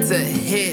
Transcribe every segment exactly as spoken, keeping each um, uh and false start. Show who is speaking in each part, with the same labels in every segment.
Speaker 1: that's a hit.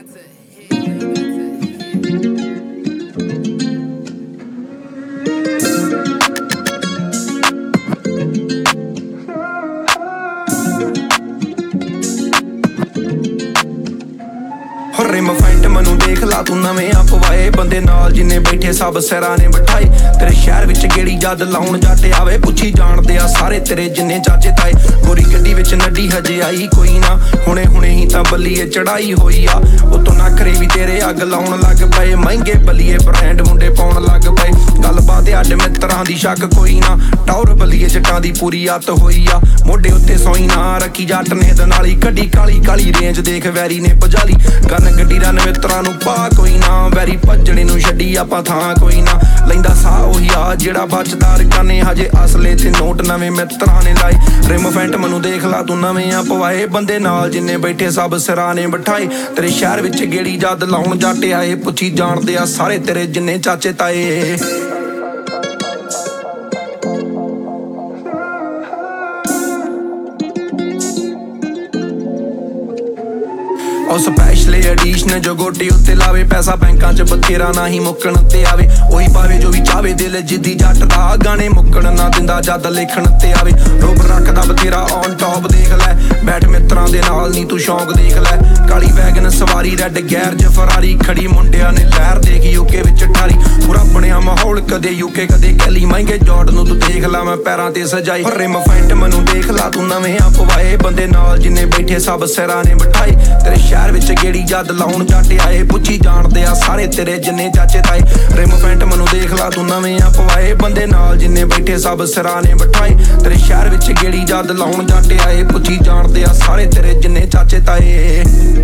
Speaker 2: Rim ਫੈਂਟ ਮੈਨੂੰ ਦੇਖ ਲਾ ਤੂੰ ਨਵੇਂ ਆ ਪਵਾਏ ਬੰਦੇ ਨਾਲ ਜਿੰਨੇ ਬੈਠੇ ਸਭ ਸਿਰਾਂ ਨੇ ਬਿਠਾਏ ਤੇਰੇ ਸ਼ਹਿਰ ਵਿੱਚ ਗੇੜੀ ਜਦ ਲਾਉਣ ਜੱਟ ਆਵੇ ਪੁੱਛੀ ਜਾਣਦੇ ਆ ਸਾਰੇ ਤੇਰੇ ਜਿੰਨੇ ਚਾਚੇ ਤਾਏ ਗੋਰੀ ਗੱਡੀ ਵਿੱਚ ਨੱਡੀ ਹਜੇ ਆਈ ਕੋਈ ਨਾ ਹੁਣੇ ਹੁਣੇ ਹੀ ਤਾਂ ਬੱਲੀਏ ਚੜਾਈ ਹੋਈ ਆ ਉਤੋਂ ਨਖਰੇ ਵੀ ਤੇਰੇ ਅੱਗ ਲਾਉਣ ਲੱਗ ਪਏ ਮਹਿੰਗੇ ਬੱਲੀਏ ਬ੍ਰਾਂਡ ਮੁੰਡੇ ਪਾਉਣ ਲੱਗ ਪਏ ਗੱਲਬਾਤ ਅੱਡ ਮਿੱਤਰਾਂ ਦੀ ਸ਼ੱਕ ਕੋਈ ਨਾ ਟੌਰ ਬੱਲੀਏ ਜੱਟਾਂ ਦੀ ਪੂਰੀ ਅੱਤ ਹੋਈ ਆ ਮੋਢੇ ਉੱਤੇ ਸੋਈ ਨਾ ਰੱਖੀ ਜੱਟ ਨੇ ਦਨਾਲੀ ਕੱਢੀ ਕਾਲੀ ਕਾਲੀ ਰੇਂਜ ਦੇਖ ਵੈਰੀ ਨੇ ਪਜਾਲੀ ਗਨ ਗੱਡੀ ਰਨ ਮਿੱਤਰਾਂ ਨੂੰ ਪਾ ਕੋਈ ਨਾ ਵੈਰੀ ਭੱਜਣੇ ਨੂੰ ਛੱਡੀ ਆਪਾਂ ਥਾਂ ਕੋਈ ਨਾ ਲੈਂਦਾ ਸਾਹ ਉਹੀ ਆ ਜਿਹੜਾ ਬਚਦਾ ਰਕਾਨੇ ਹਜੇ ਅਸਲੇ ਤੇ ਨੋਟ ਨਵੇਂ ਮਿੱਤਰਾਂ ਨੇ ਲਾਏ ਰਿਮ ਫੈਂਟ ਮੈਨੂੰ ਦੇਖ ਲਾ ਤੂੰ ਨਵੇਂ ਆ ਪਵਾਏ ਬੰਦੇ ਨਾਲ ਜਿੰਨੇ ਬੈਠੇ ਸਭ ਸਿਰਾਂ ਨੇ ਬਿਠਾਏ ਤੇਰੇ ਸ਼ਹਿਰ ਵਿੱਚ ਗੇੜੀ ਜਦ ਲਾਉਣ ਜੱਟ ਆਏ ਪੁੱਛੀ ਜਾਣਦੇ ਆ ਸਾਰੇ ਤੇਰੇ ਜਿੰਨੇ ਚਾਚੇ ਤਾਏ ਉਹ ਸਪੈਸ਼ਲ ਐਡੀਸ਼ਨ ਜੋ ਗੋਟੀ ਉੱਤੇ ਲਾਵੇ ਪੈਸਾ ਬੈਂਕਾਂ 'ਚ ਬਥੇਰਾ ਨਾ ਹੀ ਮੁੱਕਣ ਤੇ ਆਵੇ ਉਹੀ ਪਾਵੇ ਜੋ ਵੀ ਚਾਵੇ ਦਿਲ ਜਿੱਦੀ ਜੱਟ ਦਾ ਗਾਣੇ ਮੁੱਕਣ ਨਾ ਦਿੰਦਾ ਜਦ ਲਿਖਣ ਤੇ ਆਵੇ ਰੋਬ ਰੱਖਦਾ ਬਥੇਰਾ ਔਨ ਟੌਪ ਦੇਖ ਲੈ ਬੈਠ ਮਿੱਤਰਾਂ ਦੇ ਨਾਲ ਨੀ ਤੂੰ ਸ਼ੌਂਕ ਦੇਖ ਲੈ ਕਾਲੀ ਵੈਗਨ ਸਵਾਰੀ ਰੈਡ ਗੈਰ ਜ ਫਰਾਰੀ ਖੜੀ ਮੁੰਡਿਆਂ ਨੇ ਲਹਿਰ ਦੇਖ ਯੂਕੇ ਵਿੱਚ ਠਾਰੀ ਪੂਰਾ ਬਣਿਆ ਮਾਹੌਲ ਕਦੇ ਯੂਕੇ ਕਦੇ ਕੈਲੀ ਮਹਿੰਗੇ ਜੌਰਡ ਨੂੰ ਤੂੰ ਦੇਖ ਲਾ ਮੈਂ ਪੈਰਾਂ ਤੇ ਸਜਾਈ ਰਿਮ ਫੈਂਟ ਮੈਨੂੰ ਦੇਖ ਲਾ ਤੂੰ ਨਵੇਂ ਆ ਪਵਾਏ ਬੰਦੇ ਨਾਲ ਜਿੰਨੇ ਬੈਠੇ ਸਭ ਸਿਰਾਂ ਨੇ ਬਿਠਾਏ ਤੇਰੇ ਸ਼ਹਿਰ ਵਿੱਚ ਗੇੜੀ ਜਦ ਲਾਉਣ ਜੱਟ ਆਏ ਪੁੱਛੀ ਜਾਣਦੇ ਆ ਸਾਰੇ ਤੇਰੇ ਜਿੰਨੇ ਚਾਚੇ ਤਾਏ ਰਿਮ ਫੈਂਟ ਮੈਨੂੰ ਦੇਖ ਲਾ ਤੂੰ ਨਵੇਂ ਆ ਪਵਾਏ ਬੰਦੇ ਨਾਲ ਜਿੰਨੇ ਬੈਠੇ ਸਭ ਸਿਰਾਂ ਨੇ ਬਿਠਾਏ ਤੇਰੇ ਸ਼ਹਿਰ ਵਿੱਚ ਗੇੜੀ ਜਦ ਲਾਉਣ ਜੱਟ ਆਏ ਪੁੱਛੀ ਜਾਣਦੇ ਆ ਸਾਰੇ ਤੇਰੇ ਜਿੰਨੇ ਚਾਚੇ ਤਾਏ